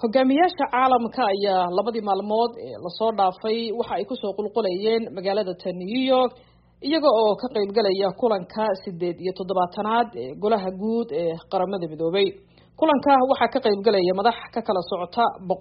hogaamiyaasha caalamka ayaa labadii maalmood ee lasoo dhaafay waxa ay kusoo qulqulayeen magaalada New York iyaga oo ka qayb galaya kulanka 87aad ee golaha guud ee qaramada midoobay. kulanka waxa ka qayb galaya madax ka kala socota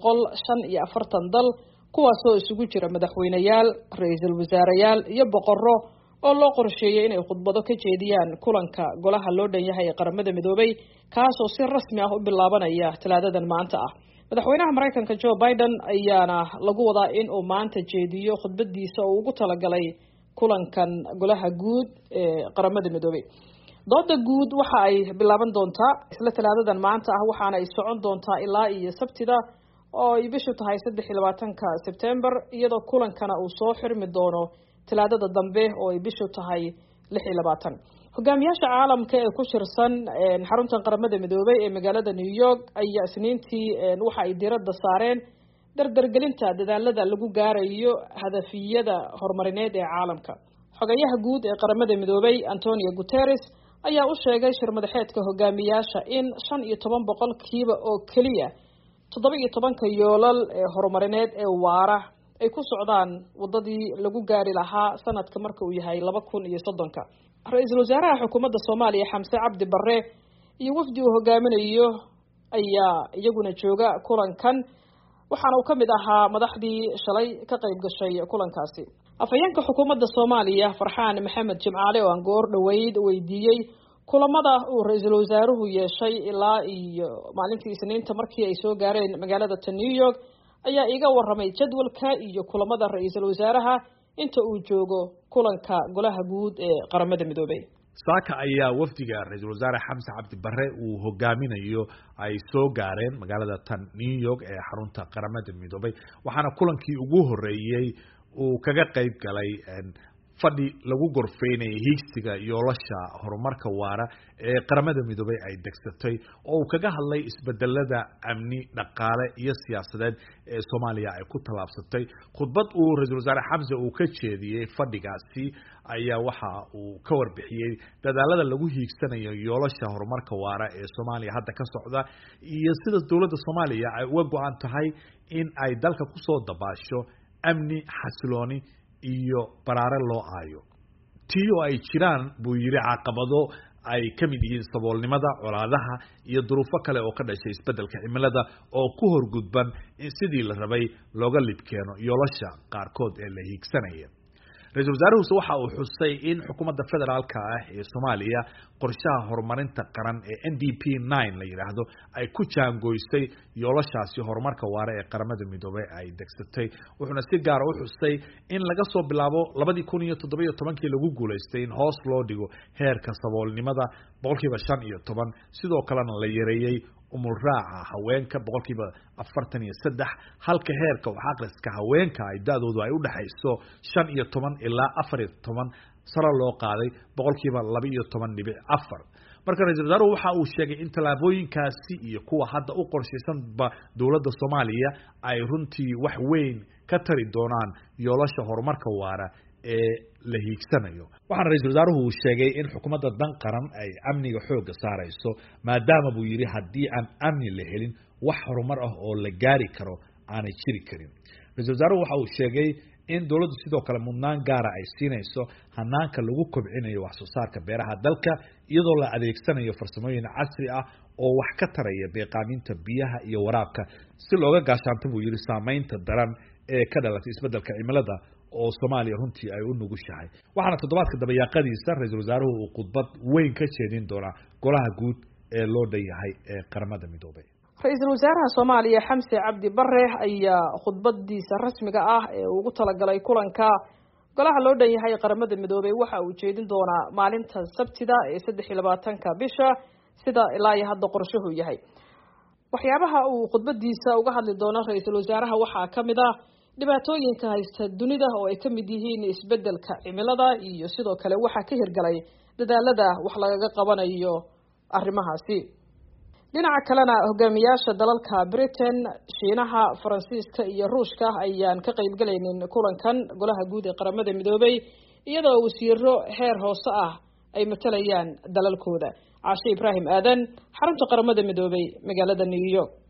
145 dal kuwaas oo isugu jira madaxweynayaal, ra'iisul wasaareyaal iyo boqorro oo loo qorsheeyay inay khudbado ka jeediyaan kulanka golaha loo dhan yahay qaramada midoobay kaas oo si rasmi ah u bilaabanaya Talaadadan maanta ah. madaxweynaha Mareykanka Joe Biden ayaana lagu wadaa in uu maanta jeediyo khudbadiisa oo ugu talagalay kulankan golaha guud ee qaramada midoobay. dooda guud waxa ay bilaaban doontaa isla Talaadadan maanta ah waxaana ay socon doontaa ilaa iyo Sabtida oo ay bishu tahay 23 September iyadoo kulankana uu soo xirmi doono Talaadada dambe oo ay bishu tahay 26. hogaamiyaasha caalamka ee ku shirsan xarunta qaramada midoobay ee magaalada New York ayaa Isniintii waxa ay diiradda saareen dardargelinta dadaalada lagu gaarayo hadafyada horumarineed ee caalamka. xogayaha guud ee qaramada midoobay Antonio Guterres ayaa u sheegay shir madaxeedka hogaamiyaasha in 15% oo kaliya 17 yoolal ee horumarineed ee waara ay ku socdaan wadadii lagu gaari lahaa sanadka marka uu yahay 2030. ra'iisul wasaaraha xukuumadda Soomaaliya Xamse Cabdi Barre iyo wafdi uu hogaaminayo ayaa iyaguna jooga kulankan waxaana uu kamid ahaa madaxdii shalay ka qayb gashay kulankaasi. afhayeenka xukuumadda Soomaaliya Farxaan Maxamed Jimcaale oo aan goor dhaweyd weydiiyay kulamada uu ra'iisul wasaaruhu yeeshay ilaa iyo maalintii Isniinta markii ay soo gaareen magaalada New York ayaa iga waramay jadwalka iyo kulamada ra'iisul wasaaraha inta uu joogo kulanka golaha guud ee qaramada midoobay. saaka ayaa wafdiga ra'iisul wasaare Xamse Cabdi Barre uu hogaaminayo ay soo gaareen magaalada New York ee xarunta qaramada midoobay waxaana kulankii ugu horeeyay uu kaga qayb galay fadhi lagu gorfeynay higsiga yoolasha horumarka waara ee qaramada midoobay ay degsatay oo uu kaga hadlay isbedelada amni dhaqaale iyo siyaasadeed ee Soomaaliya ay ku talaabsatay. khudbad uu ra'iisul wasaare Xamse uu ka jeediyay fadhigaasi ayaa waxa uu ka warbixiyay dadaalada lagu hiigsanayo yoolasha horumarka waara ee Soomaaliya hadda ka socda iyo sida dawladda Soomaaliya ay uga go'an tahay in ay dalka ku soo dabaasho amni xasilooni iyo baraare loo aayo tiyo ay jiraan buu yiri caqabado ay kamid yihiin saboolnimada, colaadaha iyo duruufo kale oo ka dhashay isbedelka cimilada oo ku horgudban in sidii la rabay looga libkeeno yoolasha qaarkood ee la hiigsanaya. ra'iisul wasaaruhu waxa uu xusay in xukuumadda federaalka ah ee Soomaaliya qorshaha horumarinta qaran ee NDP 9 la yiraahdo ay ku jaangoysay yoolashaasi horumarka waara ee qaramada midoobay ay degsatay. wuxuuna si gaar ah u xusay in laga soo bilaabo 2017 lagu guuleystay in hoos loo dhigo heerka saboolnimada 15% sidoo kalena la yareeyay umul raaca haweenka 43 halka heerka wax akhriska haweenka ay daadoodu ay u dhaxayso 15 ilaa 14 sare loo qaaday 12.4. marka ra'iisul wasaaruhu waxa uu sheegay in talaabooyinkaasi iyo kuwa hadda u qorshaysanba dawladda Soomaaliya ay runtii wax weyn ka tari doonaan yoolasha horumarka waara ee la hiigsanayo. waxaan ra'iisul wasaaruhu uu sheegay in xukuumadda dan qaran ay amniga xooga saarayso maadaama buu yiri haddii aan amni la helin wax horumar ah oo la gaari karo aanay jiri karin. ra'iisul wasaaruhu waxa uu sheegay in dawladdu sidoo kale mudnaan gaar ah ay siinayso hanaanka lagu kobcinayo wax soo saarka beeraha dalka iyadoo la adeegsanayo farsamooyin casri ah oo wax ka taraya deeqaaminta biyaha iyo waraabka si looga gaashaanto buu yiri saameynta daran ee ka dhalatay isbedelka cimilada oo Soomaaliya runtii ay u nugushahay. waxaana toddobaadka dabayaaqadiisa ra'iisul wasaaruhu uu khudbad weyn ka jeedin doona golaha guud ee loo dhayahay ee qaramada midoobay. ra'iisul wasaaraha Soomaaliya Xamse Cabdi Barre ayaa khudbadiisa rasmiga ah ee ugu talagalay kulanka golaha loo dhan yahay qaramada midoobay waxa uu jeedin doonaa maalinta Sabtida ee 23 bisha sida ilaa hadda qorshuhu yahay. waxyaabaha uu khudbadiisa uga hadli doono ra'iisul wasaaraha waxaa kamid ah dhibaatooyinka haysta dunida oo ay kamid yihiin isbedelka cimilada iyo sidoo kale waxa ka hirgalay dadaalada wax laga qabanayo arrimahaasi. dhinaca kalena hogaamiyaasha dalalka Britain, Shiinaha, Faransiiska iyo Ruushka ayaan ka qayb galaynin kulankan golaha guud ee qaramada midoobay iyadoo wasiiro heer hoose ah ay matalayaan dalalkooda. Caashe Ibraahim Aadan, xarunta qaramada midoobay magaalada New York.